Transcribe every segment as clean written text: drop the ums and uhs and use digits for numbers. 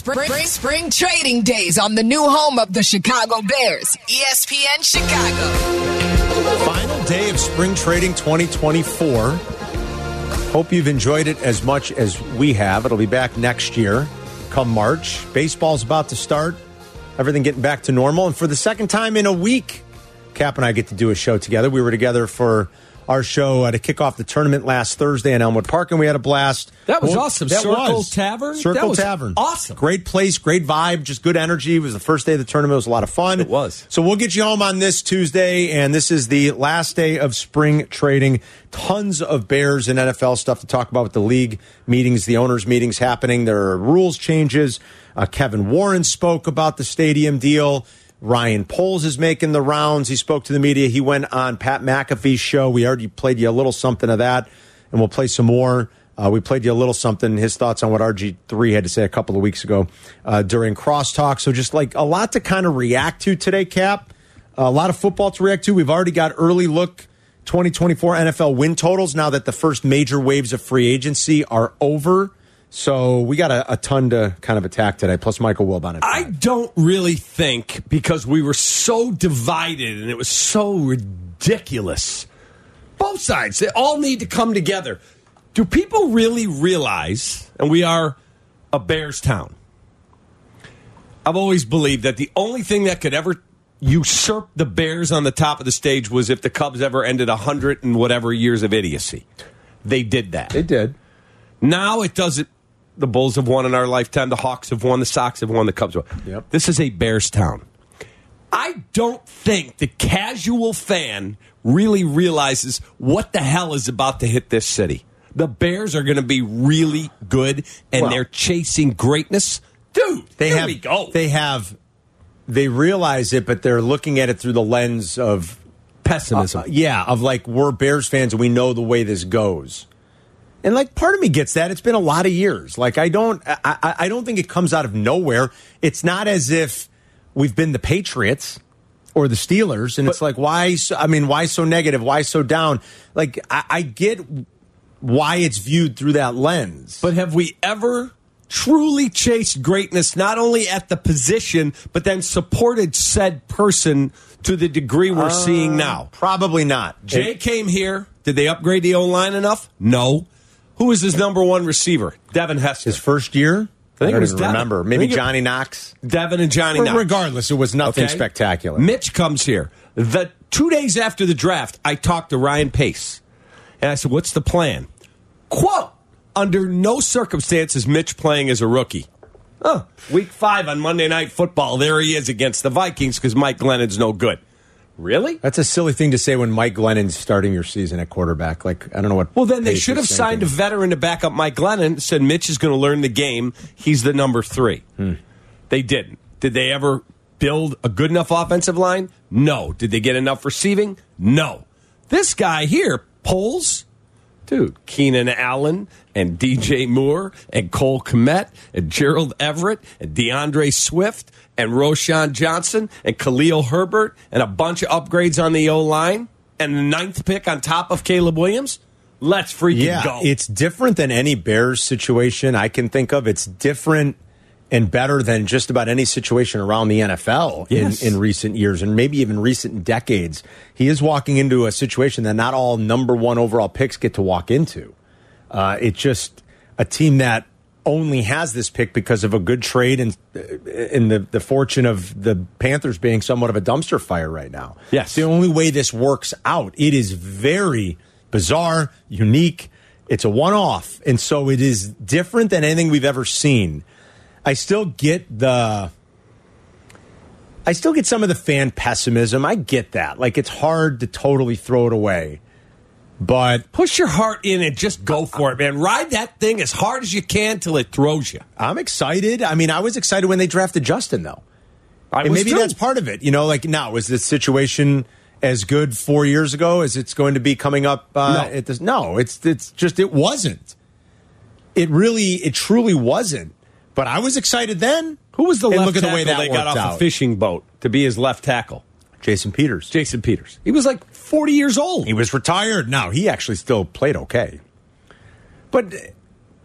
Spring trading days on the new home of the Chicago Bears, ESPN Chicago. Final day of spring trading 2024. Hope you've enjoyed it as much as we have. It'll be back next year, come March. Baseball's about to start. Everything getting back to normal. And for the second time in a week, Cap and I get to do a show together. We were together for our show to kick off the tournament last Thursday in Elmwood Park, and we had a blast. That was awesome. Circle Tavern? Circle Tavern. Awesome. Great place, great vibe, just good energy. It was the first day of the tournament. It was a lot of fun. It was. So we'll get you home on this Tuesday, and this is the last day of spring trading. Tons of Bears and NFL stuff to talk about with the league meetings, the owners' meetings happening. There are rules changes. Kevin Warren spoke about the stadium deal. Ryan Poles is making the rounds. He spoke to the media. He went on Pat McAfee's show. We already played you a little something of that, and we'll play some more. We played you a little something, his thoughts on what RG3 had to say a couple of weeks ago during Crosstalk. So just like a lot to kind of react to today, Cap. A lot of football to react to. We've already got early look 2024 NFL win totals now that the first major waves of free agency are over. So we got a ton to kind of attack today, plus Michael Wilbon. I don't really think, because we were so divided and it was so ridiculous. Both sides, they all need to come together. Do people really realize, and we are a Bears town, I've always believed that the only thing that could ever usurp the Bears on the top of the stage was if the Cubs ever ended 100 and whatever years of idiocy. They did that. They did. Now it doesn't. The Bulls have won in our lifetime. The Hawks have won. The Sox have won. The Cubs have won. Yep. This is a Bears town. I don't think the casual fan really realizes what the hell is about to hit this city. The Bears are going to be really good, and they're chasing greatness. Dude, here we go. They realize it, but they're looking at it through the lens of pessimism. Of like, we're Bears fans and we know the way this goes. And like, part of me gets that. It's been a lot of years. Like, I don't think it comes out of nowhere. It's not as if we've been the Patriots or the Steelers, and it's like, why so negative? Why so down? Like, I get why it's viewed through that lens. But have we ever truly chased greatness, not only at the position, but then supported said person to the degree we're seeing now? Probably not. Jay came here. Did they upgrade the O-line enough? No. Who was his number one receiver? Devin Hester. His first year? I think it was Devin. Remember. Maybe Johnny Knox. Devin and Johnny Knox. Regardless, it was nothing spectacular. Mitch comes here. 2 days after the draft, I talked to Ryan Pace. And I said, what's the plan? Quote, under no circumstances Mitch playing as a rookie. Week 5 on Monday Night Football. There he is against the Vikings because Mike Glennon's no good. Really? That's a silly thing to say when Mike Glennon's starting your season at quarterback. Like, I don't know what. Well, then they should have signed a veteran to back up Mike Glennon. Said Mitch is going to learn the game. He's the number 3. They didn't. Did they ever build a good enough offensive line? No. Did they get enough receiving? No. This guy here, Poles, dude, Keenan Allen and DJ Moore and Cole Kmet and Gerald Everett and DeAndre Swift and Roshan Johnson and Khalil Herbert and a bunch of upgrades on the O-line and the 9th pick on top of Caleb Williams. Let's freaking go. It's different than any Bears situation I can think of. It's different and better than just about any situation around the NFL in recent years and maybe even recent decades. He is walking into a situation that not all number 1 overall picks get to walk into. It's just a team that only has this pick because of a good trade and in the fortune of the Panthers being somewhat of a dumpster fire right now. Yes. It's the only way this works out. It is very bizarre, unique. It's a one-off. And so it is different than anything we've ever seen. I still get some of the fan pessimism. I get that. Like, it's hard to totally throw it away. But push your heart in and just go for it, man. Ride that thing as hard as you can till it throws you. I'm excited. I mean, I was excited when they drafted Justin, though. And maybe that's part of it. You know, like, now, is this situation as good 4 years ago as it's going to be coming up? No, it's just, it wasn't. It truly wasn't. But I was excited then. Who was the left look at tackle the way that they got off out. a fishing boat to be his left tackle? Jason Peters. He was like 40 years old. He was retired. Now, he actually still played okay. But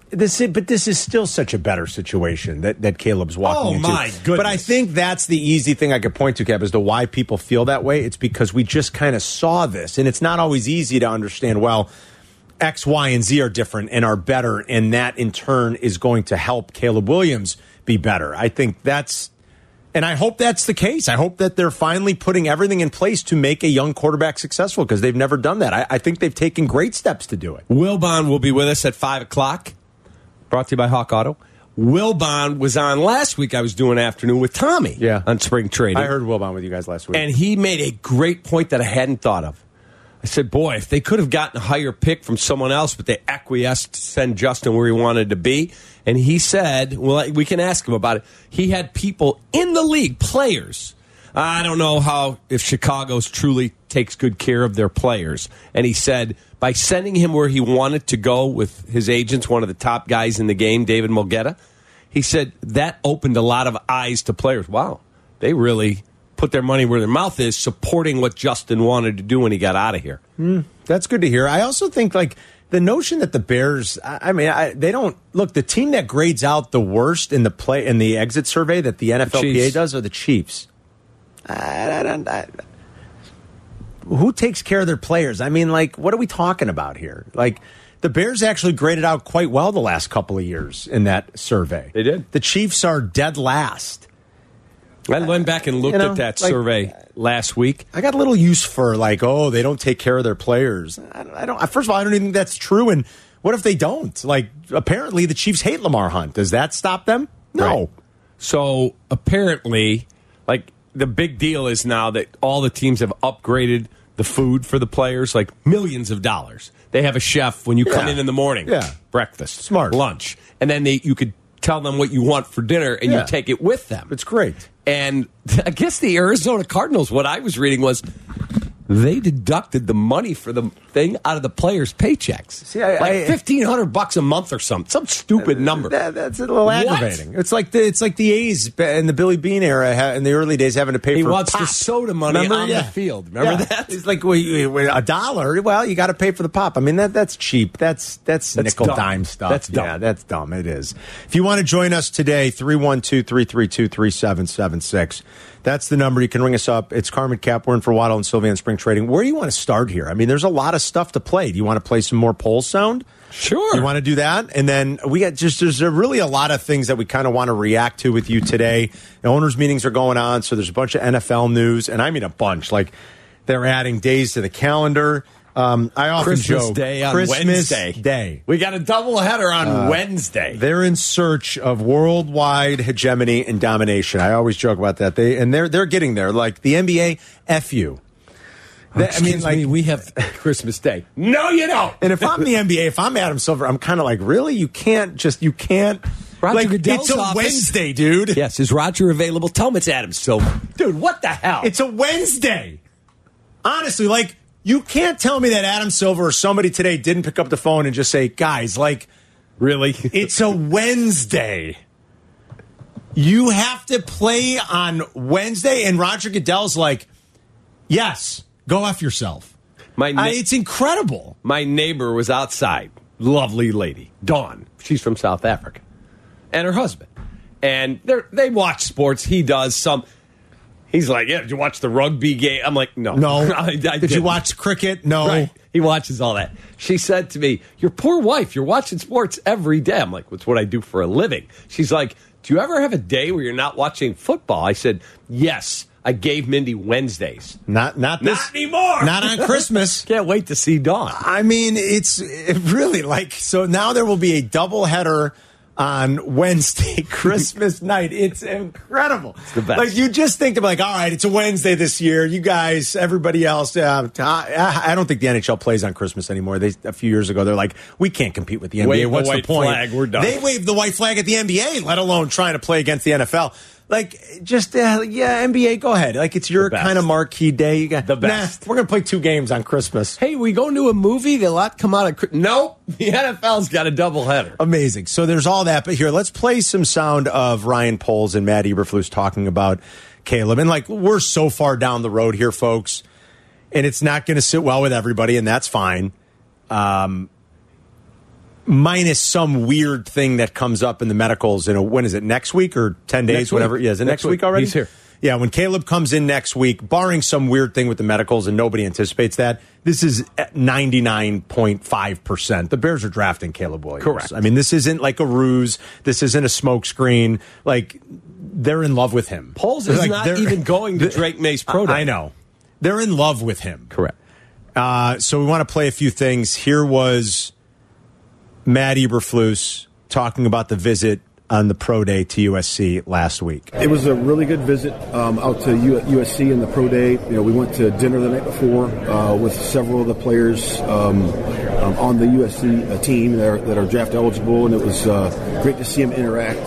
This is still such a better situation that Caleb's walking into. Oh, my goodness. But I think that's the easy thing I could point to, Kev, as to why people feel that way. It's because we just kind of saw this, and it's not always easy to understand, well, X, Y, and Z are different and are better, and that in turn is going to help Caleb Williams be better. I think that's, and I hope that's the case. I hope that they're finally putting everything in place to make a young quarterback successful, because they've never done that. I think they've taken great steps to do it. Wilbon will be with us at 5 o'clock. Brought to you by Hawk Auto. Wilbon was on last week. I was doing afternoon with Tommy on spring trading. I heard Wilbon with you guys last week. And he made a great point that I hadn't thought of. I said, boy, if they could have gotten a higher pick from someone else, but they acquiesced to send Justin where he wanted to be. And he said, well, we can ask him about it. He had people in the league, players. I don't know if Chicago's truly takes good care of their players. And he said, by sending him where he wanted to go with his agents, one of the top guys in the game, David Mulgeta, he said that opened a lot of eyes to players. Wow, they really put their money where their mouth is, supporting what Justin wanted to do when he got out of here. That's good to hear. I also think, like, the notion that the Bears, they don't look. The team that grades out the worst in the exit survey that the NFLPA does are the Chiefs. Who takes care of their players? I mean, like, what are we talking about here? Like, the Bears actually graded out quite well the last couple of years in that survey. They did. The Chiefs are dead last. I went back and looked at that survey last week. I got a little use for, like, they don't take care of their players. I don't. First of all, I don't even think that's true. And what if they don't? Like, apparently the Chiefs hate Lamar Hunt. Does that stop them? No. Right. So apparently, like, the big deal is now that all the teams have upgraded the food for the players, like millions of dollars. They have a chef when you come in the morning. Yeah. Breakfast. Smart. Lunch. And then you could tell them what you want for dinner, and you take it with them. It's great. And I guess the Arizona Cardinals, what I was reading was they deducted the money for the thing out of the players' paychecks. See, like $1,500 a month or something, some stupid number. That's a little aggravating. It's like the A's in the Billy Bean era in the early days having to pay he for wants pop. the soda money on the field. Remember that? It's like $1. Well, you got to pay for the pop. I mean, that's cheap. That's nickel dumb. dime stuff. That's dumb. Yeah, that's dumb. It is. If you want to join us today, 312-332-3776. That's the number. You can ring us up. It's Carmen Cap. We're in for Waddle and Sylvia in spring trading. Where do you want to start here? I mean, there's a lot of stuff to play. Do you want to play some more poll sound? Sure. You want to do that? And then there's really a lot of things that we kind of want to react to with you today. The owners' meetings are going on, so there's a bunch of NFL news, and I mean a bunch. Like, they're adding days to the calendar. I often Christmas joke. Day on Christmas Wednesday. Day. We got a doubleheader on Wednesday. They're in search of worldwide hegemony and domination. I always joke about that. They're getting there. Like the NBA, F you. We have Christmas Day. No, you don't. And if I'm the NBA, if I'm Adam Silver, I'm kind of like, really? You can't. Roger Goodell's it's a office. Wednesday, dude. Yes, is Roger available? Tell him it's Adam Silver. Dude, what the hell? It's a Wednesday. Honestly, like, you can't tell me that Adam Silver or somebody today didn't pick up the phone and just say, guys, like, really? It's a Wednesday. You have to play on Wednesday. And Roger Goodell's like, yes, go F yourself. It's incredible. My neighbor was outside. Lovely lady. Dawn. She's from South Africa. And her husband. And they watch sports. He does some. He's like, yeah, did you watch the rugby game? I'm like, no. I did you watch cricket? No. Right. He watches all that. She said to me, your poor wife, you're watching sports every day. I'm like, that's what I do for a living. She's like, do you ever have a day where you're not watching football? I said, yes. I gave Mindy Wednesdays. Not anymore. Not on Christmas. Can't wait to see Dawn. I mean, it really, like, so now there will be a doubleheader on Wednesday, Christmas night. It's incredible. It's the best. Like, you just think of, like, all right, it's a Wednesday this year. You guys, everybody else, I don't think the NHL plays on Christmas anymore. A few years ago, they're like, we can't compete with the NBA. Wave What's the white point? Flag. We're done. They waved the white flag at the NBA, let alone trying to play against the NFL. Like, just, NBA, go ahead. Like, it's your kind of marquee day. You got the best. We're going to play 2 games on Christmas. Hey, we go into a movie, the lot come out of... Nope, the NFL's got a doubleheader. Amazing. So there's all that. But here, let's play some sound of Ryan Poles and Matt Eberflus talking about Caleb. And, like, we're so far down the road here, folks, and it's not going to sit well with everybody, and that's fine. minus some weird thing that comes up in the medicals. When is it, next week or 10 days, whatever? Yeah, is it next week already? He's here. Yeah, when Caleb comes in next week, barring some weird thing with the medicals, and nobody anticipates that, this is at 99.5%. The Bears are drafting Caleb Williams. Correct. I mean, this isn't like a ruse. This isn't a smokescreen. Like, they're in love with him. Poles is not even going to Drake May's Pro Day. I know. They're in love with him. Correct. So we want to play a few things. Here was Matt Eberflus talking about the visit on the Pro Day to USC last week. It was a really good visit out to USC in the Pro Day. We went to dinner the night before with several of the players on the USC team that are draft eligible, and it was great to see them interact.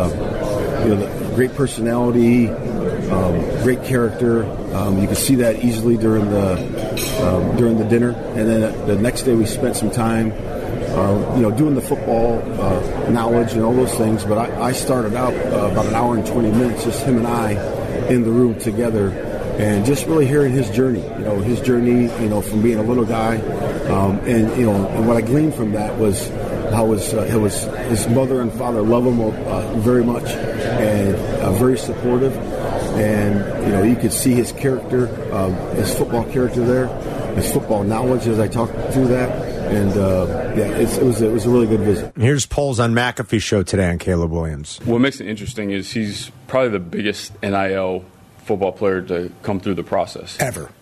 Great personality, great character. You could see that easily during the dinner, and then the next day we spent some time doing the football knowledge and all those things. But I started out about an hour and 20 minutes, just him and I in the room together, and just really hearing his journey. His journey, from being a little guy, and what I gleaned from that was how his mother and father love him very much, and very supportive. And you could see his character, his football character there, his football knowledge as I talked through that. And it was a really good visit. Here's Poles on McAfee show today on Caleb Williams. What makes it interesting is he's probably the biggest NIL football player to come through the process Ever.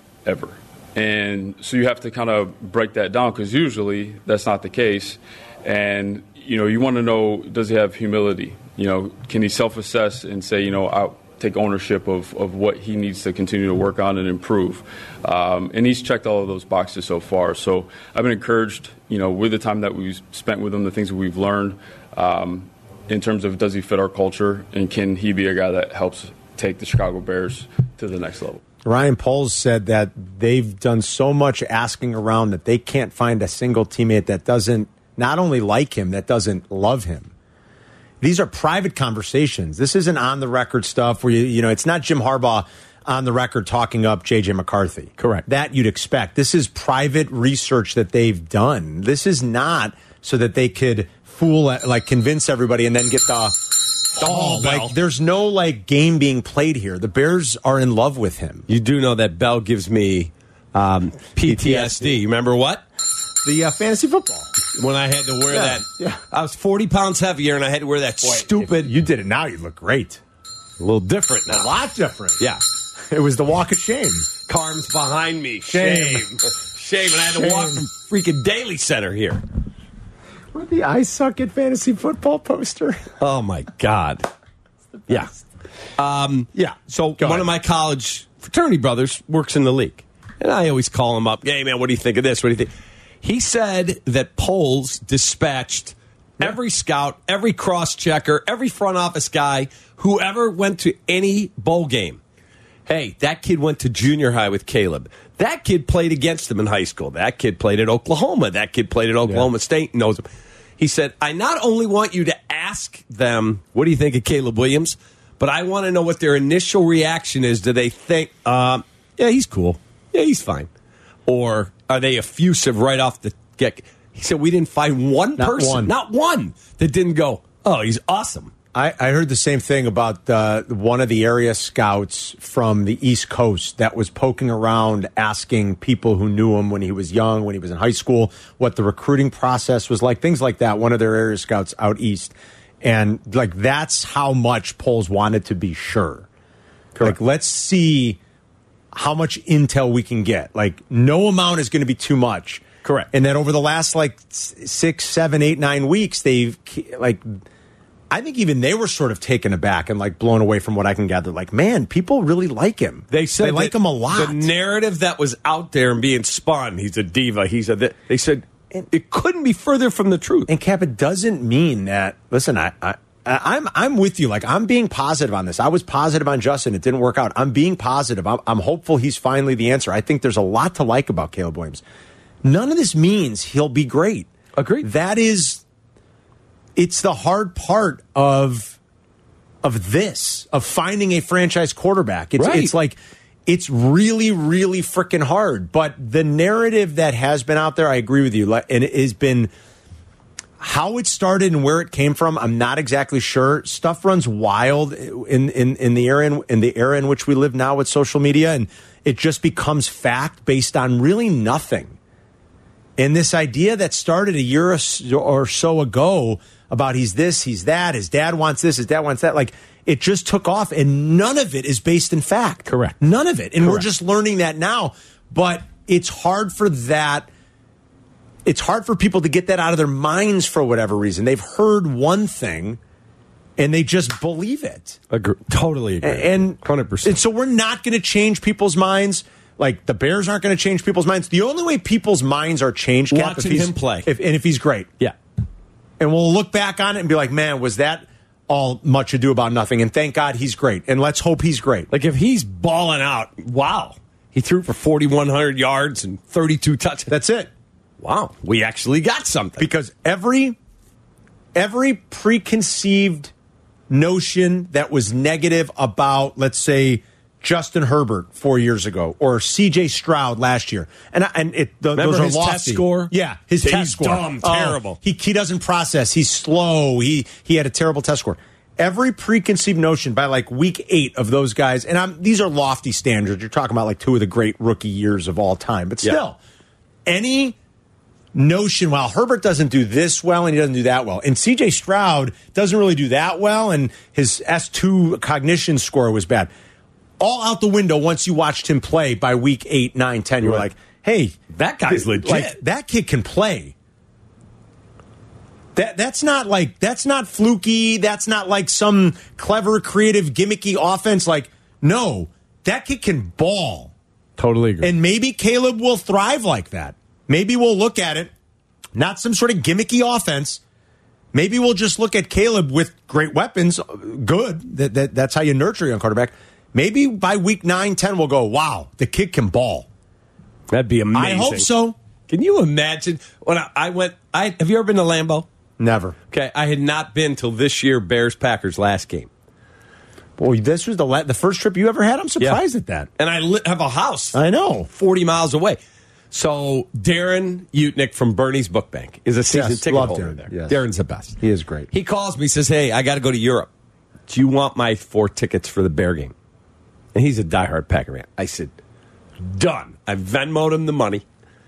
And so you have to kind of break that down, because usually that's not the case. And you want to know, does he have humility? Can he self-assess and say, I'll take ownership of what he needs to continue to work on and improve. And he's checked all of those boxes so far. So I've been encouraged, with the time that we've spent with him, the things that we've learned, in terms of does he fit our culture, and can he be a guy that helps take the Chicago Bears to the next level. Ryan Poles said that they've done so much asking around that they can't find a single teammate that doesn't not only like him, that doesn't love him. These are private conversations. This isn't on-the-record stuff where, it's not Jim Harbaugh on the record talking up J.J. McCarthy. Correct. That you'd expect. This is private research that they've done. This is not so that they could convince everybody and then get the bell. There's no, game being played here. The Bears are in love with him. You do know that bell gives me PTSD. You remember what? The fantasy football. When I had to wear that. Yeah. I was 40 pounds heavier, and I had to wear that stupid. If you did it now, you'd look great. A little different now. A lot different. Yeah. It was the walk of shame. Carm's behind me. Shame. And I had to walk from freaking Daily Center here. With the I suck at fantasy football poster. Oh, my God. Yeah. So one of my college fraternity brothers works in the league. And I always call him up. Hey, man, what do you think of this? What do you think? He said that Poles dispatched every scout, every cross-checker, every front office guy, whoever went to any bowl game. Hey, that kid went to junior high with Caleb. That kid played against him in high school. That kid played at Oklahoma. That kid played at Oklahoma State and knows him. He said, I not only want you to ask them, what do you think of Caleb Williams, but I want to know what their initial reaction is. Do they think, yeah, he's cool. Yeah, he's fine. Or are they effusive right off the get? He said, we didn't find not one, that didn't go, oh, he's awesome. I heard the same thing about one of the area scouts from the East Coast that was poking around asking people who knew him when he was young, when he was in high school, what the recruiting process was like, things like that. One of their area scouts out east. And that's how much Poles wanted to be sure. Correct. Let's see how much intel we can get. No amount is going to be too much. Correct. And then over the last 6, 7, 8, 9 weeks, they've I think even they were sort of taken aback and blown away from what I can gather. Man, people really like him. They said they like him a lot. The narrative that was out there and being spun, he's a diva. They said it couldn't be further from the truth. And Cap, it doesn't mean that. Listen, I'm with you. I'm being positive on this. I was positive on Justin. It didn't work out. I'm being positive. I'm hopeful he's finally the answer. I think there's a lot to like about Caleb Williams. None of this means he'll be great. Agreed. It's the hard part of finding a franchise quarterback. It's really, really freaking hard. But the narrative that has been out there, I agree with you, and it has been How it started and where it came from, I'm not exactly sure. Stuff runs wild in the era in which we live now with social media, and it just becomes fact based on really nothing. And this idea that started a year or so ago about he's this, he's that, his dad wants this, his dad wants that, like it just took off, and none of it is based in fact. Correct. None of it, and Correct. we're just learning that now. But it's hard for that. It's hard for people to get that out of their minds for whatever reason. They've heard one thing and they just believe it. Totally agree. And 100%. And so we're not going to change people's minds. Like the Bears aren't going to change people's minds. The only way people's minds are changed, Cap, watching him play. If he's great. Yeah. And we'll look back on it and be like, man, was that all much ado about nothing? And thank God he's great. And let's hope he's great. Like if he's balling out, wow. He threw for 4,100 yards and 32 touchdowns. That's it. Wow, we actually got something. Because every preconceived notion that was negative about, let's say, Justin Herbert 4 years ago or C.J. Stroud last year, those are his lofty. test score? Yeah, his He's test score. dumb, terrible. He doesn't process. He's slow. He had a terrible test score. Every preconceived notion by like week 8 of those guys, and these are lofty standards. You're talking about like 2 of the great rookie years of all time, but still, any notion, well, Herbert doesn't do this well and he doesn't do that well, and C.J. Stroud doesn't really do that well, and his S2 cognition score was bad. All out the window once you watched him play by week 8, 9, 10. You're like, hey, that guy's legit. Like, that kid can play. That's not fluky. That's not like some clever, creative, gimmicky offense. Like, no, that kid can ball. Totally agree. And maybe Caleb will thrive like that. Maybe we'll look at it, not some sort of gimmicky offense. Maybe we'll just look at Caleb with great weapons. Good. That's how you nurture a young quarterback. Maybe by week 9, 10, we'll go, wow, the kid can ball. That'd be amazing. I hope so. Can you imagine when I went? Have you ever been to Lambeau? Never. Okay, I had not been till this year. Bears-Packers last game. Boy, this was the first trip you ever had. I'm surprised at that. And I have a house. I know, 40 miles away. So Darren Utnick from Bernie's Book Bank is a season ticket holder Darren. there. Yes. Darren's the best. He is great. He calls me, says, "Hey, I got to go to Europe. Do you want my 4 tickets for the Bear game?" And he's a diehard Packer fan. I said, done. I Venmoed him the money.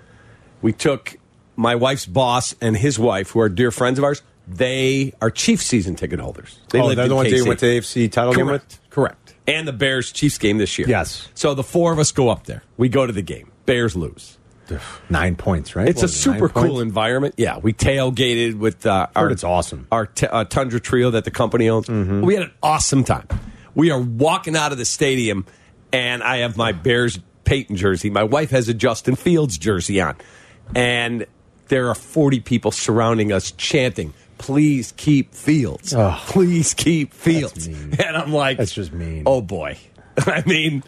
We took my wife's boss and his wife, who are dear friends of ours. They are Chiefs season ticket holders. They're the ones you went to the AFC title game with? Correct. And the Bears-Chiefs game this year. Yes. So the 4 of us go up there. We go to the game. Bears lose. 9 points, right? It's a super cool environment. Yeah, we tailgated with it's awesome. Our Tundra Trio that the company owns. Mm-hmm. We had an awesome time. We are walking out of the stadium, and I have my Bears Peyton jersey. My wife has a Justin Fields jersey on. And there are 40 people surrounding us chanting, "Please keep Fields. Oh, please keep Fields." And I'm like, that's just mean. Oh, boy. I mean,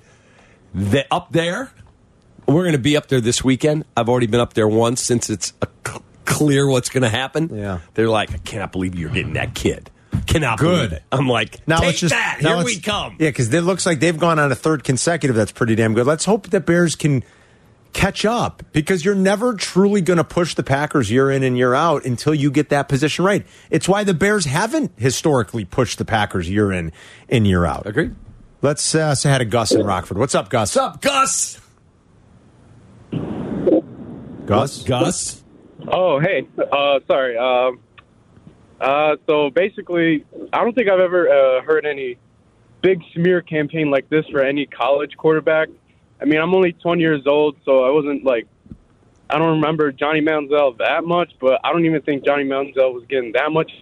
up there, we're going to be up there this weekend. I've already been up there once since it's clear what's going to happen. Yeah. They're like, "I cannot believe you're getting that kid. Cannot Good. believe it." I'm like, now take that. Here we come. Yeah, because it looks like they've gone on a 3rd consecutive. That's pretty damn good. Let's hope that Bears can catch up, because you're never truly going to push the Packers year in and year out until you get that position right. It's why the Bears haven't historically pushed the Packers year in and year out. Agreed. Let's say hi to Gus in Rockford. What's up, Gus? What's up, Gus? Gus? Gus? Oh, hey. Sorry. So basically, I don't think I've ever heard any big smear campaign like this for any college quarterback. I mean, I'm only 20 years old, so I don't remember Johnny Manziel that much, but I don't even think Johnny Manziel was getting that much.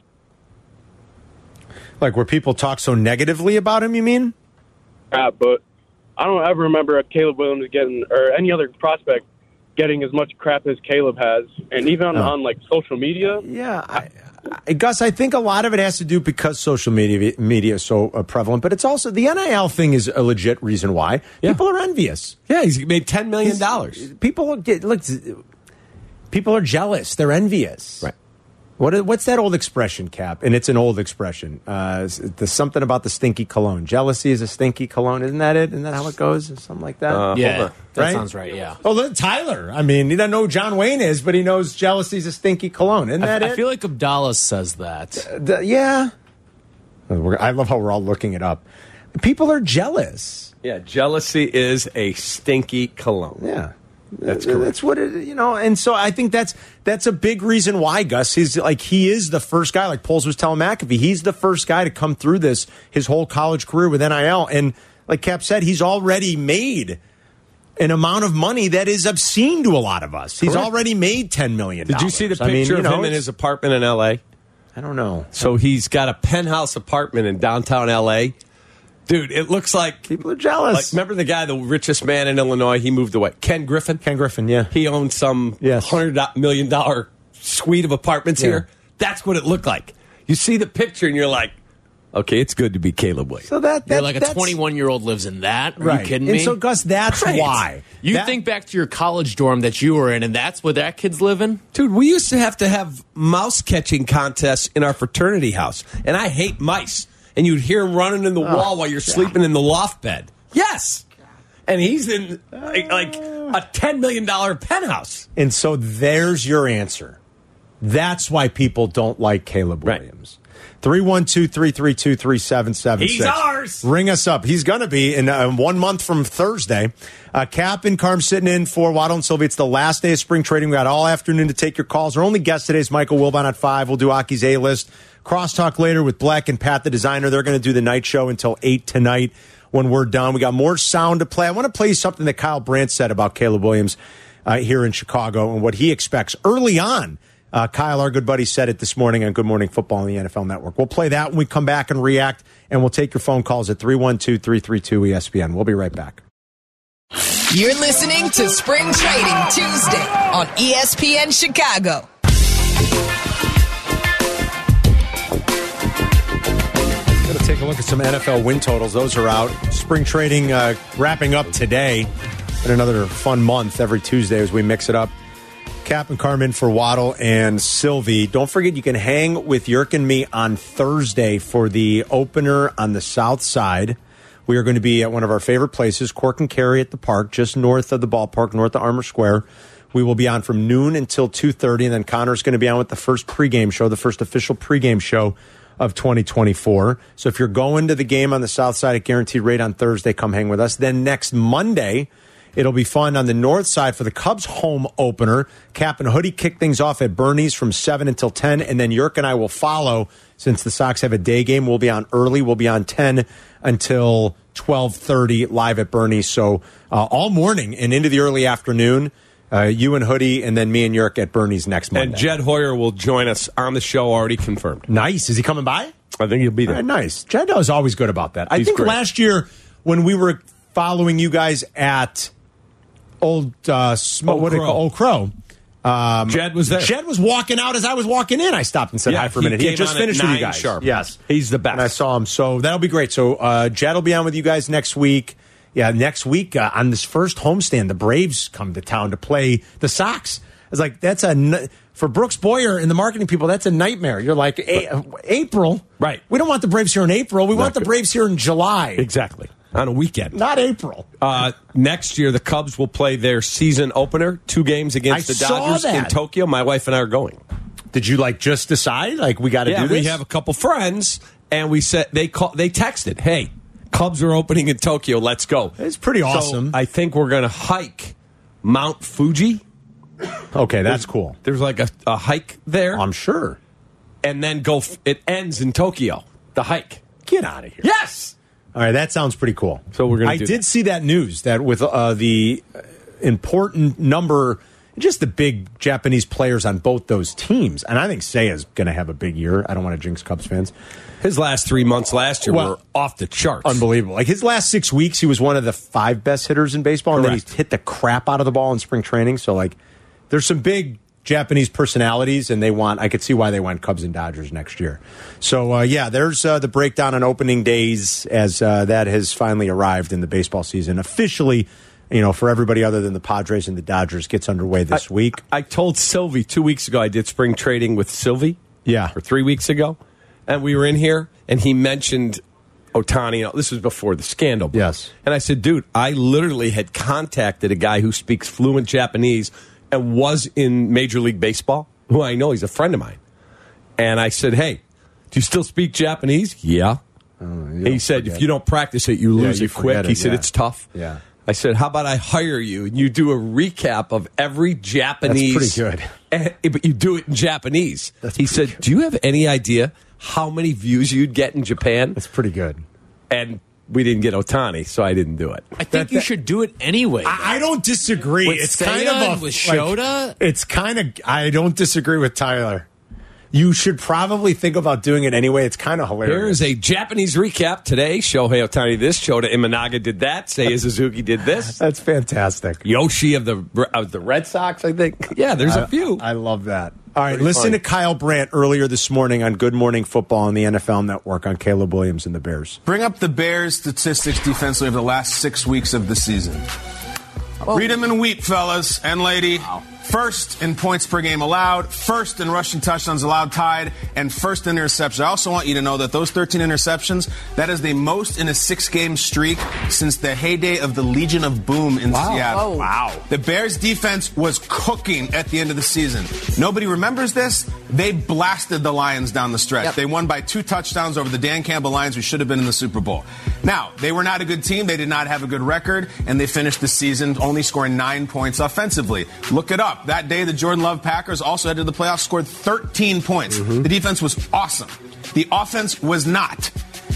Like where people talk so negatively about him, you mean? But I don't ever remember a Caleb Williams getting, or any other prospect getting as much crap as Caleb has. And even on like social media. Yeah, Gus, I think a lot of it has to do because social media is so prevalent, but it's also the NIL thing is a legit reason why. Yeah. People are envious. Yeah, he's made $10 million. People are jealous. They're envious. Right. What's that old expression, Cap? And it's an old expression. There's something about the stinky cologne. Jealousy is a stinky cologne. Isn't that it? Isn't that how it goes? Or something like that? Yeah, that right? sounds right, yeah. Oh, Tyler. I mean, he doesn't know who John Wayne is, but he knows jealousy is a stinky cologne. Isn't that it? I feel like Abdallah says that. Yeah. I love how we're all looking it up. People are jealous. Yeah, jealousy is a stinky cologne. Yeah. That's correct. That's what it, and so I think that's a big reason why Gus he is the first guy, like Poles was telling McAfee, he's the first guy to come through this his whole college career with NIL, and like Cap said, he's already made an amount of money that is obscene to a lot of us. He's already made $10 million. Did you see the picture of him in his apartment in L.A.? I don't know. So he's got a penthouse apartment in downtown L.A. Dude, it looks like people are jealous. Like, remember the guy, the richest man in Illinois? He moved away. Ken Griffin. Ken Griffin, yeah. He owned some $100 million suite of apartments here. That's what it looked like. You see the picture and you're like, okay, it's good to be Caleb Williams. So you're like a 21-year-old lives in that? Are right. you kidding and me? so, Gus, that's why. You think back to your college dorm that you were in, and that's where that kid's living? Dude, we used to have mouse catching contests in our fraternity house, and I hate mice. And you'd hear him running in the wall while you're sleeping in the loft bed. Yes. And he's in like a $10 million penthouse. And so there's your answer. That's why people don't like Caleb Williams. 312-332-3776. He's ours. Ring us up. He's going to be in 1 month from Thursday. Cap and Carm sitting in for Waddle and Sylvie. It's the last day of spring trading. We got all afternoon to take your calls. Our only guest today is Michael Wilbon at 5. We'll do Aki's A-List. Crosstalk later with Black and Pat, the designer. They're going to do the night show until 8 tonight when we're done. We got more sound to play. I want to play you something that Kyle Brandt said about Caleb Williams here in Chicago and what he expects early on. Kyle, our good buddy, said it this morning on Good Morning Football on the NFL Network. We'll play that when we come back and react, and we'll take your phone calls at 312-332-ESPN. We'll be right back. You're listening to Spring Trading Tuesday on ESPN Chicago. Going to take a look at some NFL win totals. Those are out. Spring trading wrapping up today. And another fun month every Tuesday as we mix it up. Cap and Carmen for Waddle and Sylvie. Don't forget you can hang with Yerk and me on Thursday for the opener on the South Side. We are going to be at one of our favorite places, Cork and Carry at the park, just north of the ballpark, north of Armour Square. We will be on from noon until 2:30, and then Connor's going to be on with the first pregame show, the first official pregame show of 2024. So if you're going to the game on the South Side at Guaranteed Rate on Thursday, come hang with us. Then next Monday, it'll be fun on the north side for the Cubs home opener. Cap and Hoodie kick things off at Bernie's from 7 until 10, and then Yerk and I will follow. Since the Sox have a day game, we'll be on early. We'll be on 10 until 12:30 live at Bernie's. So all morning and into the early afternoon, you and Hoodie, and then me and Yerk at Bernie's next Monday. And Jed Hoyer will join us on the show, already confirmed. Nice. Is he coming by? I think he'll be there. Nice. Jed is always good about that. I think great. Last year when we were following you guys at Old Crow. Jed was there. Jed was walking out as I was walking in. I stopped and said hi for a minute. He had just finished with you guys. Sharp. Yes. He's the best. And I saw him. So that'll be great. So Jed will be on with you guys next week. Yeah, next week on this first homestand, the Braves come to town to play the Sox. It's like, for Brooks Boyer and the marketing people, that's a nightmare. You're like, April. Right. We don't want the Braves here in April. We want the Braves here in July. Exactly. On a weekend. Not April. Next year, the Cubs will play their season opeter, 2 games against the Dodgers in Tokyo. My wife and I are going. Did you just decide we got to do this? We have a couple friends, and we said they texted, "Hey, Cubs are opening in Tokyo. Let's go." It's pretty awesome. So I think we're going to hike Mount Fuji. Okay, that's cool. There's like a hike there. I'm sure. And then it ends in Tokyo. The hike. Get out of here. Yes. All right, that sounds pretty cool. So we're going to I did see that news that with the important number, just the big Japanese players on both those teams, and I think Seiya's going to have a big year. I don't want to jinx Cubs fans. His last 3 months last year were off the charts. Unbelievable. Like his last 6 weeks, he was one of the 5 best hitters in baseball, and then he hit the crap out of the ball in spring training. So, there's some big Japanese personalities, and I could see why they went Cubs and Dodgers next year. So, there's the breakdown on opening days as that has finally arrived in the baseball season. Officially, for everybody other than the Padres and the Dodgers, gets underway this week. I told Sylvie 2 weeks ago I did spring trading with Sylvie. Yeah. or 3 weeks ago, and we were in here, and he mentioned Ohtani. This was before the scandal. Yes. And I said, dude, I literally had contacted a guy who speaks fluent Japanese and was in Major League Baseball, who I know, he's a friend of mine. And I said, hey, do you still speak Japanese? Yeah. He said, if you don't practice it, you lose it quick. He said, it's tough. Yeah. I said, how about I hire you and you do a recap of every Japanese. That's pretty good. But you do it in Japanese. He said, do you have any idea how many views you'd get in Japan? That's pretty good. And we didn't get Ohtani, so I didn't do it. I think you should do it anyway. I don't disagree. With it's Seiya kind of and with Shota? It's kind of. I don't disagree with Tyler. You should probably think about doing it anyway. It's kind of hilarious. Here is a Japanese recap today. Shohei Ohtani this, Shota Imanaga did that, Seiya Suzuki did this. That's fantastic. Yoshi of the Red Sox, I think. Yeah, there's a few. I love that. All right, listen to Kyle Brandt earlier this morning on Good Morning Football on the NFL Network on Caleb Williams and the Bears. Bring up the Bears statistics defensively over the last 6 weeks of the season. Read them and weep, fellas and lady. Wow. First in points per game allowed, first in rushing touchdowns allowed tied, and first in interceptions. I also want you to know that those 13 interceptions, that is the most in a 6-game streak since the heyday of the Legion of Boom in Seattle. Oh. Wow. The Bears defense was cooking at the end of the season. Nobody remembers this. They blasted the Lions down the stretch. Yep. They won by 2 touchdowns over the Dan Campbell Lions, who should have been in the Super Bowl. Now, they were not a good team. They did not have a good record, and they finished the season only scoring 9 points offensively. Look it up. That day, the Jordan Love Packers also headed to the playoffs, scored 13 points. The defense was awesome. The offense was not.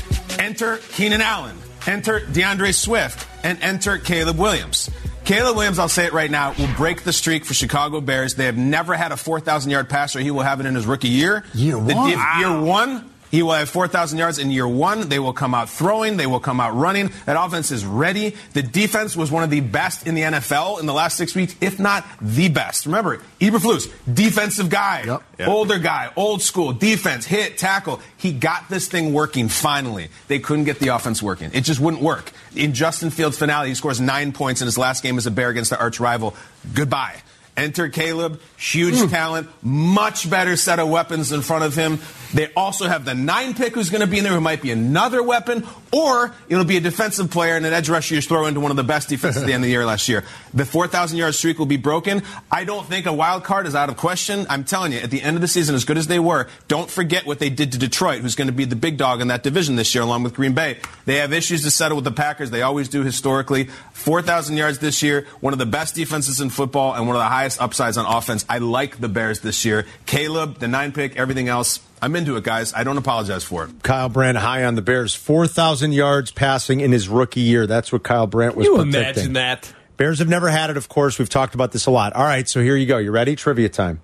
Enter Keenan Allen. Enter DeAndre Swift. And enter Caleb Williams. Caleb Williams, I'll say it right now, will break the streak for Chicago Bears. They have never had a 4,000-yard passer. He will have it in his rookie year. Year one. Year one. He will have 4,000 yards in year one. They will come out throwing. They will come out running. That offense is ready. The defense was one of the best in the NFL in the last 6 weeks, if not the best. Remember, Eberflus, defensive guy, older guy, old school, defense, hit, tackle. He got this thing working finally. They couldn't get the offense working. It just wouldn't work. In Justin Fields' finale, he scores 9 points in his last game as a Bear against the arch rival. Goodbye. Enter Caleb, huge talent, much better set of weapons in front of him. They also have the 9 pick who's going to be in there who might be another weapon, or it'll be a defensive player and an edge rusher you throw into one of the best defenses at the end of the year last year. The 4,000-yard streak will be broken. I don't think a wild card is out of question. I'm telling you, at the end of the season, as good as they were, don't forget what they did to Detroit, who's going to be the big dog in that division this year, along with Green Bay. They have issues to settle with the Packers. They always do historically. 4,000 yards this year, one of the best defenses in football, and one of the highest upsides on offense. I like the Bears this year. Caleb, the 9 pick, everything else. I'm into it, guys. I don't apologize for it. Kyle Brandt high on the Bears. 4,000 yards passing in his rookie year. That's what Kyle Brandt was predicting. Imagine that. Bears have never had it, of course. We've talked about this a lot. All right, so here you go. You ready? Trivia time.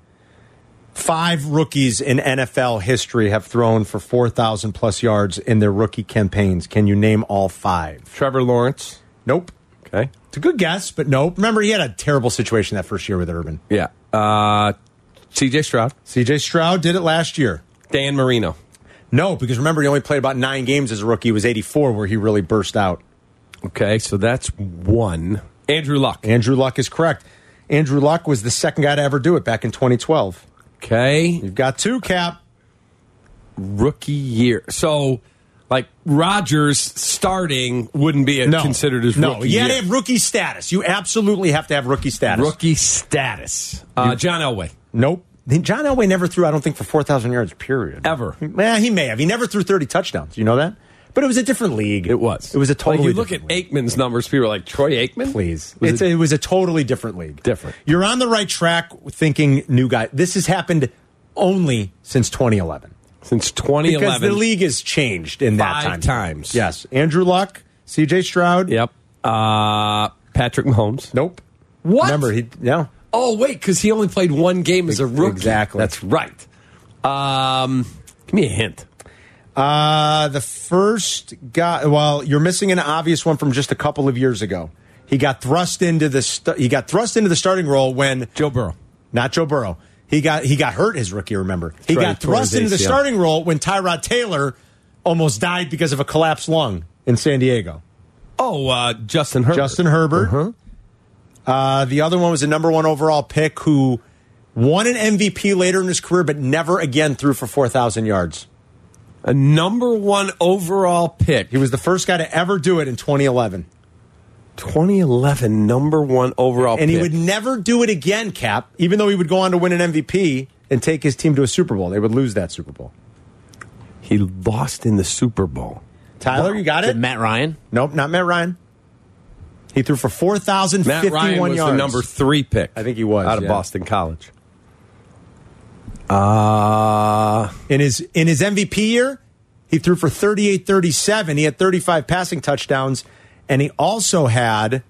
5 rookies in NFL history have thrown for 4,000-plus yards in their rookie campaigns. Can you name all 5? Trevor Lawrence. Nope. Okay. It's a good guess, but nope. Remember, he had a terrible situation that first year with Urban. Yeah. C.J. Stroud. C.J. Stroud did it last year. Dan Marino. No, because remember, he only played about 9 games as a rookie. It was 84 where he really burst out. Okay, so that's 1. Andrew Luck. Andrew Luck is correct. Andrew Luck was the second guy to ever do it back in 2012. Okay. You've got 2, Cap. Rookie year. So, like, Rodgers starting wouldn't be considered as rookie you year. got to have rookie status. You absolutely have to have rookie status. Rookie status. John Elway. Nope. John Elway never threw, I don't think, for 4,000 yards, period. Ever. He may have. He never threw 30 touchdowns. You know that? But it was a different league. It was. It was a totally you look at Aikman's numbers, people are like, Troy Aikman? Please. It was a totally different league. Different. You're on the right track thinking new guy. This has happened only since 2011. Since 2011. Because the league has changed in that time. 5 times. Yes. Andrew Luck, C.J. Stroud. Yep. Patrick Mahomes. Nope. What? Remember, Oh, wait, because he only played 1 game as a rookie. Exactly. That's right. Give me a hint. The first guy. Well, you're missing an obvious one from just a couple of years ago. He got thrust into the starting role when Joe Burrow. Not Joe Burrow. He got hurt his rookie. Remember, he right, got thrust into the starting role when Tyrod Taylor almost died because of a collapsed lung in San Diego. Oh, Justin Herbert. Justin Herbert. The other one was a number 1 overall pick who Won an MVP later in his career, but never again threw for 4,000 yards. A number 1 overall pick. He was the first guy to ever do it in 2011. 2011, number 1 overall pick. And he would never do it again, Cap, even though he would go on to win an MVP and take his team to a Super Bowl. They would lose that Super Bowl. He lost in the Super Bowl. Tyler, you got it? Matt Ryan? Nope, not Matt Ryan. He threw for 4,051 yards. Matt Ryan was the number 3 pick. I think he was. Out of Boston College. In his MVP year, he threw for 38-37. He had 35 passing touchdowns, and he also had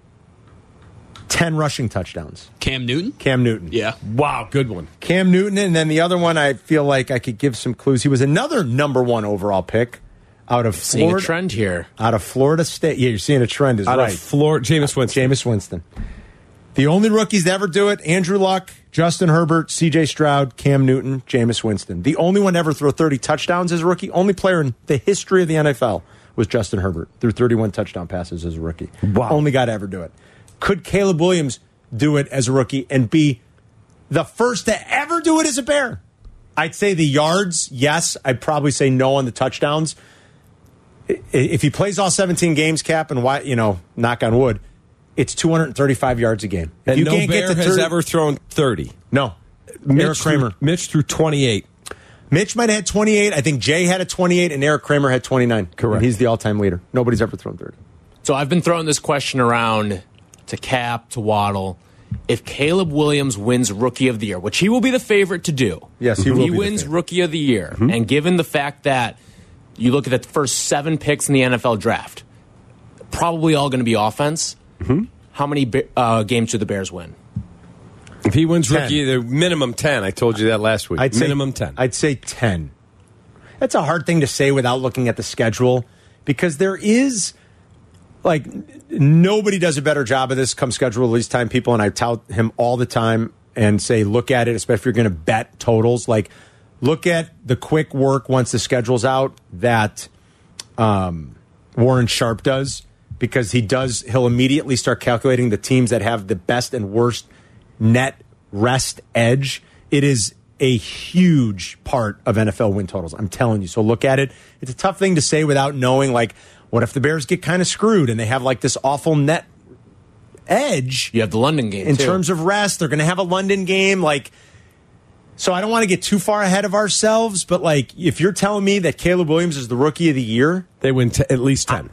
10 rushing touchdowns. Cam Newton? Cam Newton. Yeah. Wow, good one. Cam Newton, and then the other one, I feel like I could give some clues. He was another number 1 overall pick out of Florida. Seeing a trend here. Out of Florida State. Yeah, you're seeing a trend, is Out right. of Florida, Jameis Winston. Jameis Winston. The only rookies to ever do it, Andrew Luck, Justin Herbert, C.J. Stroud, Cam Newton, Jameis Winston. The only one to ever throw 30 touchdowns as a rookie, only player in the history of the NFL was Justin Herbert. Threw 31 touchdown passes as a rookie. Wow. Only guy to ever do it. Could Caleb Williams do it as a rookie and be the first to ever do it as a Bear? I'd say the yards, yes. I'd probably say no on the touchdowns. If he plays all 17 games, Cap, and knock on wood, it's 235 yards a game. If And you no can't Bear get to has ever thrown 30. No. Eric Kramer. Mitch threw 28. Mitch might have had 28. I think Jay had a 28, and Eric Kramer had 29. Correct. And he's the all-time leader. Nobody's ever thrown 30. So I've been throwing this question around to Cap, to Waddle. If Caleb Williams wins Rookie of the Year, which he will be the favorite to do. Yes, he will be the wins favorite. Rookie of the Year. And given the fact that you look at the first 7 picks in the NFL draft, probably all going to be offense. How many games do the Bears win? If he wins 10. rookie, the minimum 10. I told you that last week. Minimum 10. I'd say 10. That's a hard thing to say without looking at the schedule because there is, nobody does a better job of this come schedule release time, people, and I tout him all the time and say, look at it, especially if you're going to bet totals. Look at the quick work once the schedule's out that Warren Sharp does. Because he'll immediately start calculating the teams that have the best and worst net rest edge. It is a huge part of NFL win totals. I'm telling you. So look at it. It's a tough thing to say without knowing, what if the Bears get kind of screwed and they have this awful net edge? You have the London game, in terms of rest. They're going to have a London game. So I don't want to get too far ahead of ourselves, but if you're telling me that Caleb Williams is the Rookie of the Year, they win at least 10.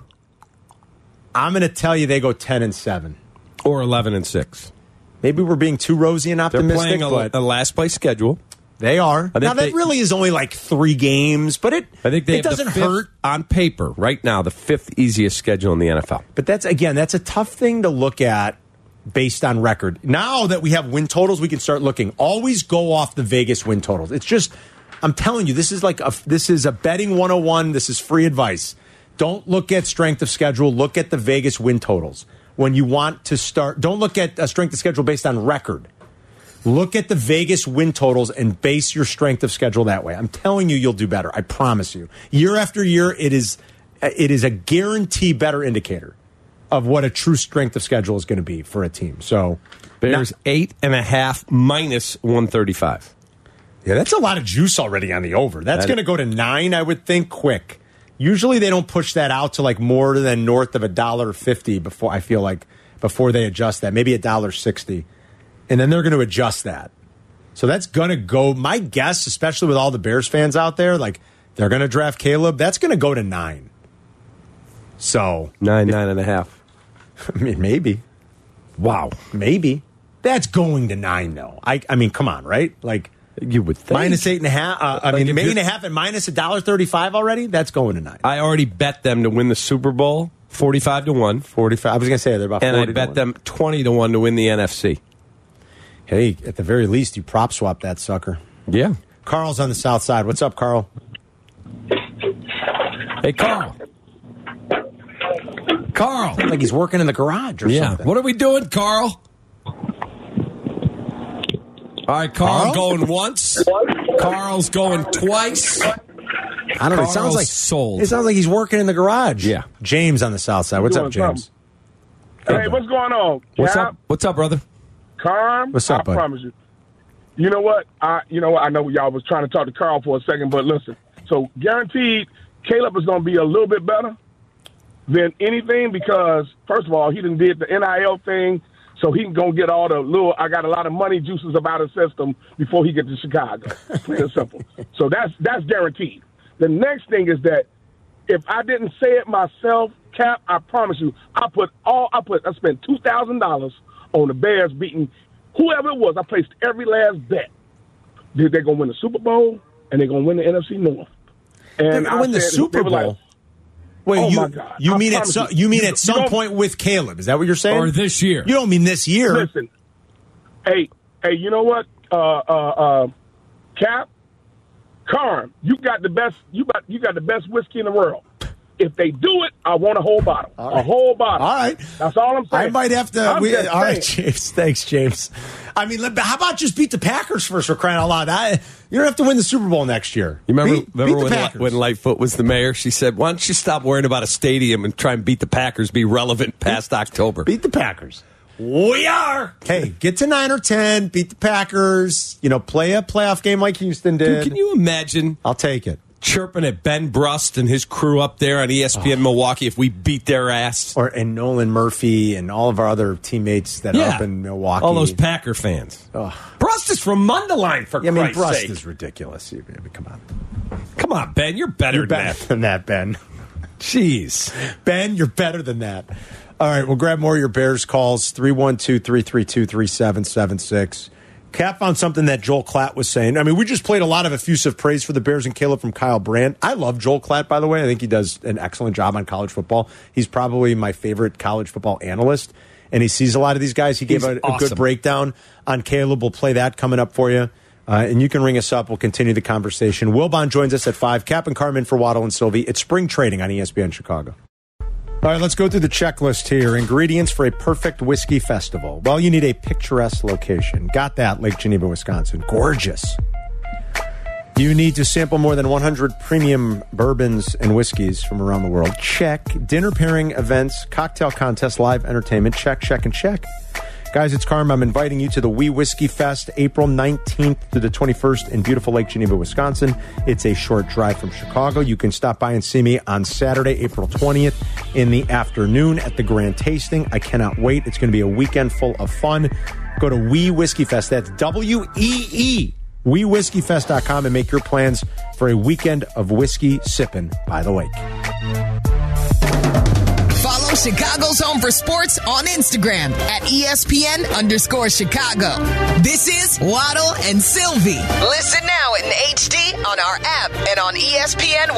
I'm going to tell you they go 10-7. Or 11-6. Maybe we're being too rosy and optimistic. They're playing a last place schedule. They are. Now, that really is only 3 games, but it doesn't hurt. On paper, right now, the 5th easiest schedule in the NFL. But that's a tough thing to look at based on record. Now that we have win totals, we can start looking. Always go off the Vegas win totals. It's just, I'm telling you, this is a betting 101. This is free advice. Don't look at strength of schedule. Look at the Vegas win totals. When you want to start, don't look at a strength of schedule based on record. Look at the Vegas win totals and base your strength of schedule that way. I'm telling you, you'll do better. I promise you. Year after year, it is a guarantee better indicator of what a true strength of schedule is going to be for a team. So Bears 8.5 minus 135. Yeah, that's a lot of juice already on the over. That's going to go to 9, I would think, quick. Usually they don't push that out to more than north of $1.50 before they adjust that. Maybe $1.60. And then they're going to adjust that. So that's going to go, my guess, especially with all the Bears fans out there, they're going to draft Caleb. That's going to go to 9. So 9.5. I mean, maybe. Wow. Maybe. That's going to 9, though. I mean, come on, right? You would think. Minus 8.5. $8.5 and minus $1.35 already. That's going to 9. I already bet them to win the Super Bowl 45-1. 45. I was going to say they're about 40 and I bet them 20-1 to win the NFC. Hey, at the very least, you prop swap that sucker. Yeah. Carl's on the south side. What's up, Carl? Hey, Carl. Carl. Like he's working in the garage or something. What are we doing, Carl? All right, Carl going once. Carl's going twice. I don't know. It sounds like sold. It sounds like he's working in the garage. Yeah. James on the south side. What's up, James? Hey, what's going on? What's up? What's up, brother? Calm. What's up, bud? I promise you. You know what? I know y'all was trying to talk to Carl for a second, but listen. So guaranteed, Caleb is going to be a little bit better than anything because, first of all, he done did the NIL thing, so he can go get all the little, I got a lot of money juices about his system before he gets to Chicago. Plain and simple. So that's guaranteed. The next thing is that if I didn't say it myself, Cap, I promise you, I spent $2,000 on the Bears beating whoever it was. I placed every last bet. They're going to win the Super Bowl and they're going to win the NFC North. And they're going to win the Super Bowl? Like, wait, my God. You mean at some point with Caleb? Is that what you're saying? Or this year? You don't mean this year. Listen, hey, you know what? Cap, Carm, you got the best. You got the best whiskey in the world. If they do it, I want a whole bottle. All right. A whole bottle. All right. That's all I'm saying. I might have to. All right, James. Thanks, James. I mean, how about just beat the Packers first for crying out loud? You don't have to win the Super Bowl next year. You remember beat when Lightfoot was the mayor? She said, why don't you stop worrying about a stadium and try and beat the Packers, be relevant past October? Beat the Packers. We are. Hey, get to 9 or 10, beat the Packers, play a playoff game like Houston did. Dude, can you imagine? I'll take it. Chirping at Ben Brust and his crew up there on ESPN Milwaukee if we beat their ass. And Nolan Murphy and all of our other teammates that are up in Milwaukee. All those Packer fans. Brust is from Mundelein, for Christ's sake. Brust is ridiculous. Come on. Come on, Ben. You're better than that, Ben. Jeez. Ben, you're better than that. All right, we'll grab more of your Bears calls, 312-332-3776. Cap found something that Joel Klatt was saying. I mean, we just played a lot of effusive praise for the Bears and Caleb from Kyle Brandt. I love Joel Klatt, by the way. I think he does an excellent job on college football. He's probably my favorite college football analyst, and he sees a lot of these guys. He gave a good breakdown on Caleb. We'll play that coming up for you, and you can ring us up. We'll continue the conversation. Wilbon joins us at 5. Cap and Carmen for Waddle and Sylvie. It's spring trading on ESPN Chicago. All right, let's go through the checklist here. Ingredients for a perfect whiskey festival. Well, you need a picturesque location. Got that, Lake Geneva, Wisconsin. Gorgeous. You need to sample more than 100 premium bourbons and whiskeys from around the world. Check. Dinner pairing events, cocktail contests, live entertainment. Check, check, and check. Guys, it's Carm. I'm inviting you to the Wee Whiskey Fest, April 19th to the 21st in beautiful Lake Geneva, Wisconsin. It's a short drive from Chicago. You can stop by and see me on Saturday, April 20th in the afternoon at the Grand Tasting. I cannot wait. It's going to be a weekend full of fun. Go to Wee Whiskey Fest. That's WEE. WeeWhiskeyFest.com and make your plans for a weekend of whiskey sipping by the lake. Follow Chicago's Home for Sports on Instagram at ESPN_Chicago. This is Waddle and Sylvie. Listen now in HD on our app and on ESPN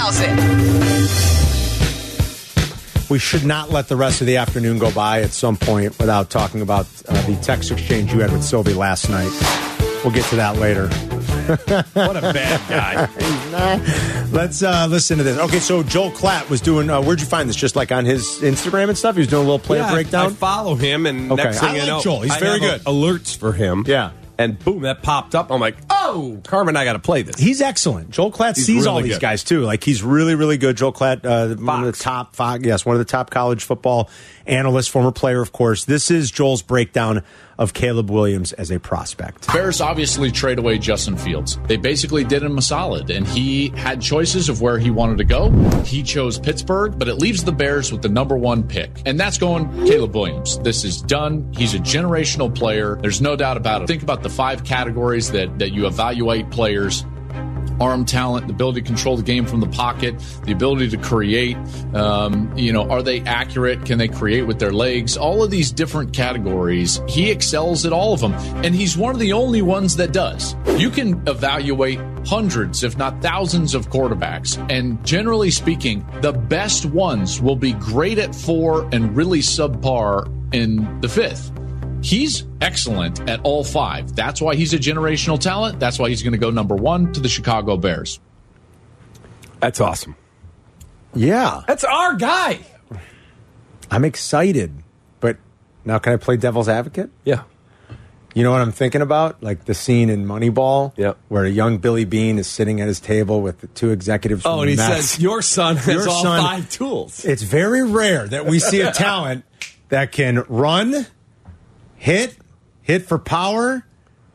1000. We should not let the rest of the afternoon go by at some point without talking about the text exchange you had with Sylvie last night. We'll get to that later. What a bad guy. Let's listen to this. Okay, so Joel Klatt was doing, where'd you find this? Just like on his Instagram and stuff? He was doing a little player breakdown? I follow him, and next thing I know, Joel. He's very good. Alerts for him. Yeah. And boom, that popped up. I'm like, oh, Carmen, I got to play this. He's excellent. Joel Klatt sees really all these guys, too. Like, he's really, really good. Joel Klatt, one of the top, one of the top college football analysts, former player, of course. This is Joel's breakdown of Caleb Williams as a prospect. Bears obviously trade away Justin Fields. They basically did him a solid, and he had choices of where he wanted to go. He chose Pittsburgh, but it leaves the Bears with the #1 pick, and that's going Caleb Williams. This is done. He's a generational player. There's no doubt about it. Think about the 5 categories that you evaluate players. Arm talent, the ability to control the game from the pocket, the ability to create, are they accurate? Can they create with their legs? All of these different categories, he excels at all of them. And he's one of the only ones that does. You can evaluate hundreds, if not thousands of quarterbacks. And generally speaking, the best ones will be great at 4 and really subpar in the 5th. He's excellent at all 5. That's why he's a generational talent. That's why he's going to go #1 to the Chicago Bears. That's awesome. Yeah. That's our guy. I'm excited, but now can I play devil's advocate? Yeah. You know what I'm thinking about? Like the scene in Moneyball, where a young Billy Beane is sitting at his table with the 2 executives from and he Mets. says, your son has all 5 tools. It's very rare that we see a talent that can run, hit for power,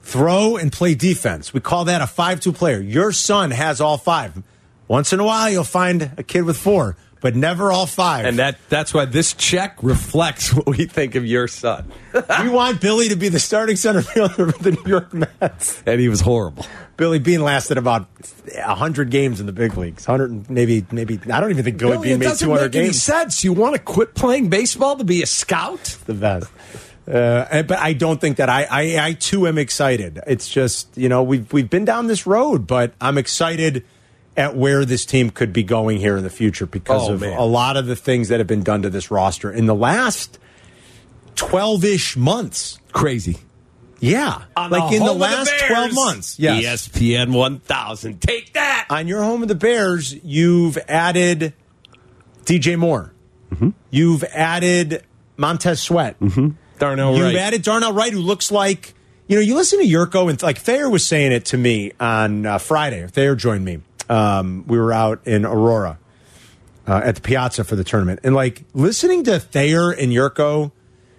throw and play defense. We call that a 5-2 player. Your son has all 5. Once in a while, you'll find a kid with 4, but never all 5. And that's why this check reflects what we think of your son. We want Billy to be the starting center fielder for the New York Mets. And he was horrible. Billy Beane lasted about 100 games in the big leagues. 100, maybe. I don't even think Billy Beane made 200 games. It doesn't make any sense. You want to quit playing baseball to be a scout? The best. But I don't think that I too am excited. It's just, we've been down this road, but I'm excited at where this team could be going here in the future because of a lot of the things that have been done to this roster in the last 12-ish months. Crazy. Yeah. Like in the last 12 months. Yes. ESPN 1000. Take that. On your home of the Bears, you've added DJ Moore. Mm-hmm. You've added Montez Sweat. Mm-hmm. Darnell Wright. You've added Darnell Wright, who looks like, you listen to Yurko, and like Thayer was saying it to me on Friday. Thayer joined me. We were out in Aurora at the Piazza for the tournament. And like listening to Thayer and Yurko,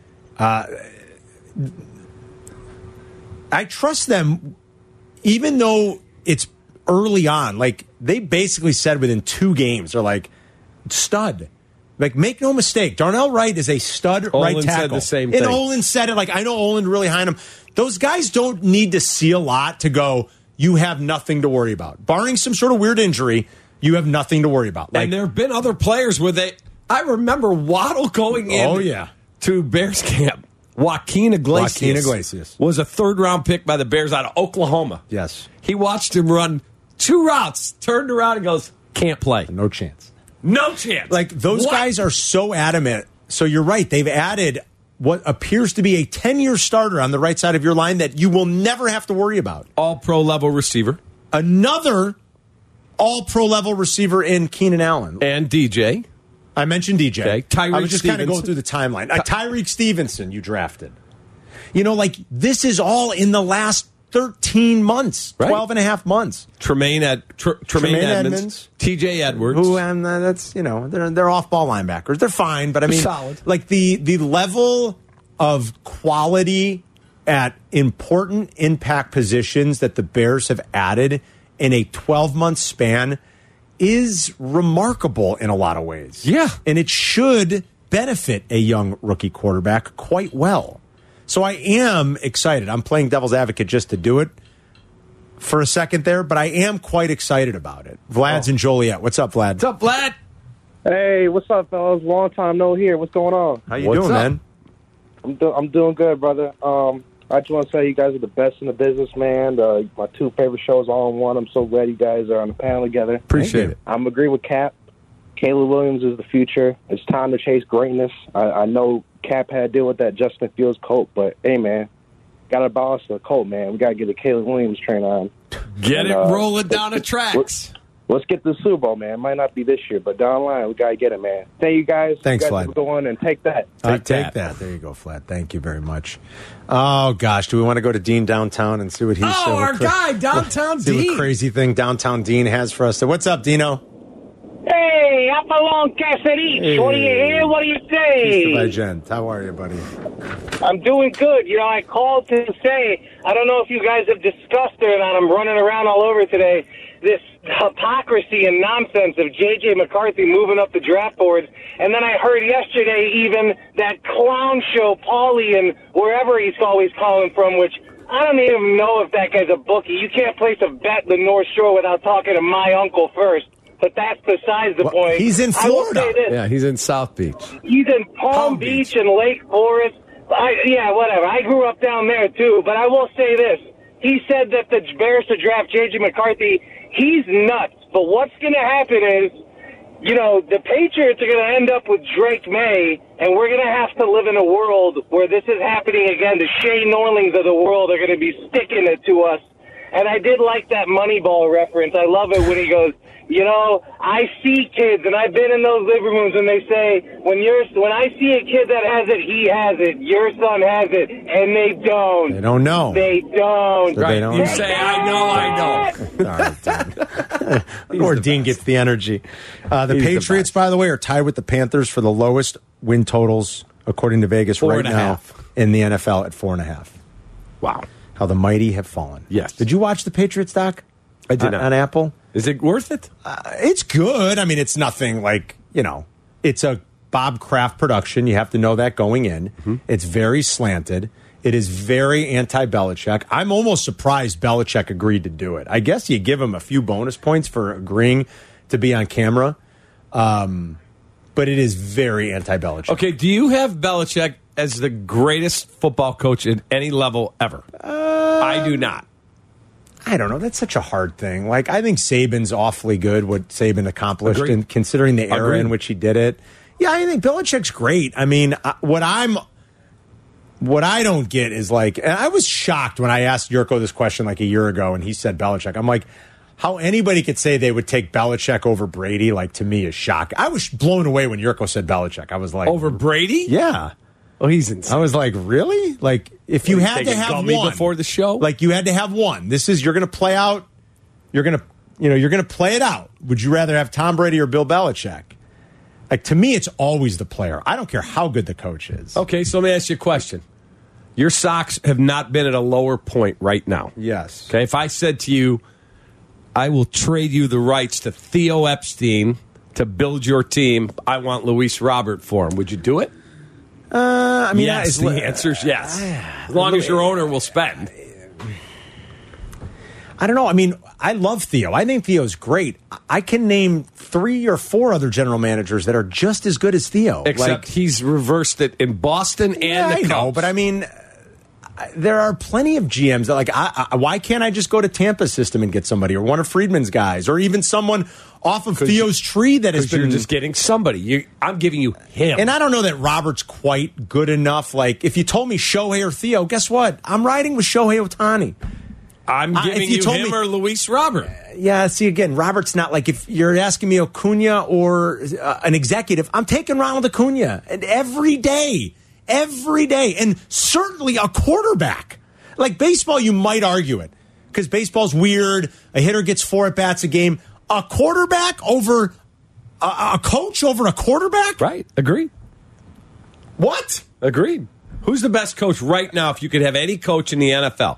I trust them, even though it's early on. Like they basically said within 2 games, they're like, stud. Like, make no mistake, Darnell Wright is a stud right tackle. Said the same thing. And Olin said it. Like, I know Olin really high on him. Those guys don't need to see a lot to go, you have nothing to worry about. Barring some sort of weird injury, you have nothing to worry about. Like, and there have been other players where I remember Waddle going in to Bears camp. Joaquin Iglesias was a 3rd-round pick by the Bears out of Oklahoma. Yes. He watched him run 2 routes, turned around and goes, can't play. No chance. No chance. Like, those guys are so adamant. So you're right. They've added what appears to be a 10-year starter on the right side of your line that you will never have to worry about. All-pro level receiver. Another all-pro level receiver in Keenan Allen. And DJ. I mentioned DJ. Okay. I was just kind of going through the timeline. Tyreek Stevenson, you drafted. This is all in the last 13 months, 12 and a half months. Tremaine Edmonds, TJ Edwards. Who, and that's, they're off-ball linebackers. They're fine, but I mean, solid. Like the level of quality at important impact positions that the Bears have added in a 12-month span is remarkable in a lot of ways. Yeah. And it should benefit a young rookie quarterback quite well. So I am excited. I'm playing devil's advocate just to do it for a second there, but I am quite excited about it. Vlad's in Joliet. What's up, Vlad? What's up, Vlad? Hey, what's up, fellas? Long time no here. What's going on? How you doing, man? I'm doing good, brother. I just want to say you guys are the best in the business, man. My 2 favorite shows all in one. I'm so glad you guys are on the panel together. Appreciate it. I'm agree with Cap. Caleb Williams is the future. It's time to chase greatness. I know Cap had to deal with that Justin Fields colt, but hey, man, got to balance the colt, man. We got to get the Caleb Williams train on. Get it rolling down the tracks. Let's get the Super Bowl, man. It might not be this year, but down the line, we got to get it, man. Thank you guys. Thanks, you guys Vlad. Go on and take that. Take that. There you go, Vlad. Thank you very much. Oh, gosh. Do we want to go to Dean downtown and see what he's our guy, Downtown Dean. See what crazy thing Downtown Dean has for us. So what's up, Dino? Hey, Apollon Cacerich. Hey. What do you hear? What do you say? Mr. Vigent. How are you, buddy? I'm doing good. I called to say, I don't know if you guys have discussed it or not. I'm running around all over today. This hypocrisy and nonsense of J.J. McCarthy moving up the draft boards. And then I heard yesterday even that clown show, Paulie, and wherever he's always calling from, which I don't even know if that guy's a bookie. You can't place a bet in the North Shore without talking to my uncle first. But that's besides the point. He's in Florida. Yeah, he's in South Beach. He's in Palm Beach and Lake Forest. Whatever. I grew up down there, too. But I will say this. He said that the Bears to draft J.J. McCarthy, he's nuts. But what's going to happen is, the Patriots are going to end up with Drake May, and we're going to have to live in a world where this is happening again. The Shea Norlings of the world are going to be sticking it to us. And I did like that Moneyball reference. I love it when he goes, I see kids, and I've been in those living rooms, and they say, when I see a kid that has it, he has it. Your son has it, and they don't. They don't know. They don't. So right. They don't You say, I know. All right, Dean. Or Dean gets the energy. The Patriots, by the way, are tied with the Panthers for the lowest win totals, according to Vegas, right now in the NFL at 4.5. Wow. How the mighty have fallen. Yes. Did you watch the Patriots doc? I did not. On Apple? Is it worth it? It's good. I mean, it's nothing like, it's a Bob Kraft production. You have to know that going in. Mm-hmm. It's very slanted. It is very anti-Belichick. I'm almost surprised Belichick agreed to do it. I guess you give him a few bonus points for agreeing to be on camera. But it is very anti-Belichick. Okay, do you have Belichick as the greatest football coach at any level ever? I do not. I don't know. That's such a hard thing. Like, I think Saban's awfully good, what Saban accomplished, and considering the era in which he did it. Yeah, I think Belichick's great. I mean, what I don't get is like, and I was shocked when I asked Yurko this question like a year ago, and he said Belichick. I'm like, how anybody could say they would take Belichick over Brady, like, to me is shocking. I was blown away when Yurko said Belichick. I was like, over Brady? Yeah. Oh, he's insane. I was like, really? Like, if you had to have one before the show, like you had to have one. This is you're going to play out. You're going to play it out. Would you rather have Tom Brady or Bill Belichick? Like, to me, it's always the player. I don't care how good the coach is. Okay, so let me ask you a question. Your Sox have not been at a lower point right now. Yes. Okay, if I said to you, I will trade you the rights to Theo Epstein to build your team, I want Luis Robert for him, would you do it? I mean, yes, the answer is yes. As long as your owner will spend. I don't know. I mean, I love Theo. I think Theo's great. I can name 3 or 4 other general managers that are just as good as Theo. Except he's reversed it in Boston and the Cubs. I know, but I mean, there are plenty of GMs that why can't I just go to Tampa's system and get somebody, or one of Friedman's guys, or even someone off of Theo's tree that has been. You're just getting somebody. I'm giving you him. And I don't know that Robert's quite good enough. Like, if you told me Shohei or Theo, guess what? I'm riding with Shohei Ohtani. I'm giving you him or Luis Robert. Yeah, see, again, Robert's not like, if you're asking me Acuna or an executive, I'm taking Ronald Acuna. And every day, and certainly a quarterback. Like baseball, you might argue it because baseball's weird. A hitter gets 4 at-bats a game. A quarterback over a coach over a quarterback? Right. Agreed. What? Agreed. Who's the best coach right now if you could have any coach in the NFL?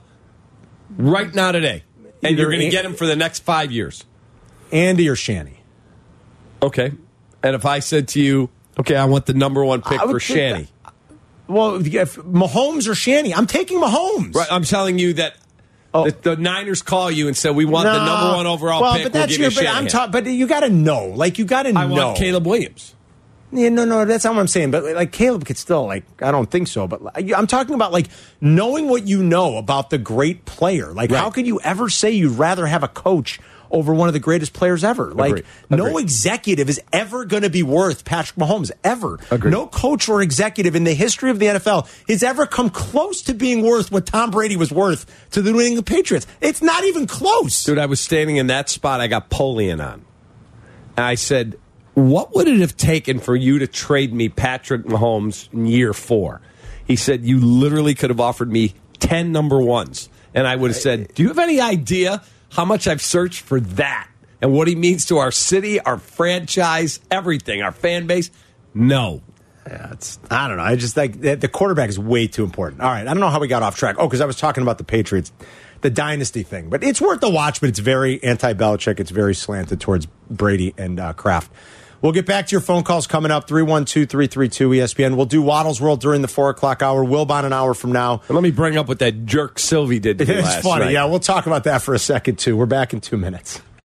Right now today. And you're going to get him for the next 5 years. Andy or Shanny. Okay. And if I said to you, okay, I want the number 1 pick for Shanny. Well, if Mahomes or Shanny, I'm taking Mahomes. Right, I'm telling you that the Niners call you and say, we want the number 1 overall pick. But that's but you got to know. Like, you got to know. I want Caleb Williams. Yeah, no, that's not what I'm saying. But like Caleb could still, like, I don't think so. But I'm talking about like knowing what you know about the great player. Like, how could you ever say you'd rather have a coach over one of the greatest players ever? Like, no executive is ever going to be worth Patrick Mahomes, ever. No coach or executive in the history of the NFL has ever come close to being worth what Tom Brady was worth to the New England Patriots. It's not even close. Dude, I was standing in that spot. I got Polian on. And I said, what would it have taken for you to trade me Patrick Mahomes in year 4? He said, you literally could have offered me 10 number 1s. And I would have said, do you have any idea how much I've searched for that and what he means to our city, our franchise, everything, our fan base? No. Yeah, I don't know. I just like the quarterback is way too important. All right. I don't know how we got off track. Oh, because I was talking about the Patriots, the dynasty thing. But it's worth the watch, but it's very anti-Belichick. It's very slanted towards Brady and Kraft. We'll get back to your phone calls coming up, 312-332-ESPN. We'll do Waddle's World during the 4 o'clock hour. Wilbon an hour from now. And let me bring up what that jerk Sylvie did to me last night. It's funny. Night. Yeah, we'll talk about that for a second, too. We're back in 2 minutes.